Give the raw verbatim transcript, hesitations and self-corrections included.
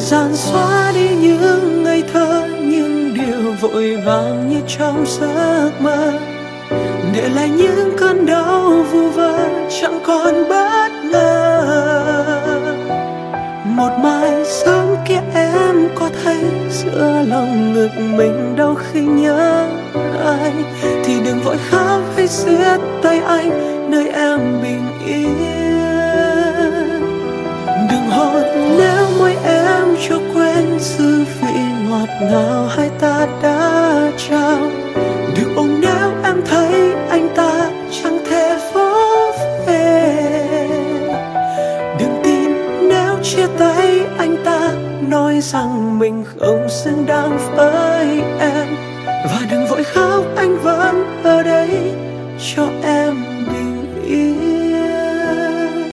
dàn xóa đi những ngây thơ, những điều vội vàng như trong giấc mơ, để lại những cơn đau vu vơ chẳng còn bất ngờ. Một mai sớm kia em có thấy giữa lòng ngực mình đau khi nhớ anh, thì đừng vội khóc hay siết tay anh nơi em bình yên. Đừng hôn nếu môi em chưa quên dư vị ngọt ngào hai ta đã trao. Đừng ôm nếu em thấy anh ta chẳng thể vỗ về. Đừng tin nếu chia tay anh ta nói rằng mình không xứng đáng với em. Và đừng vội khóc, anh vẫn ở đây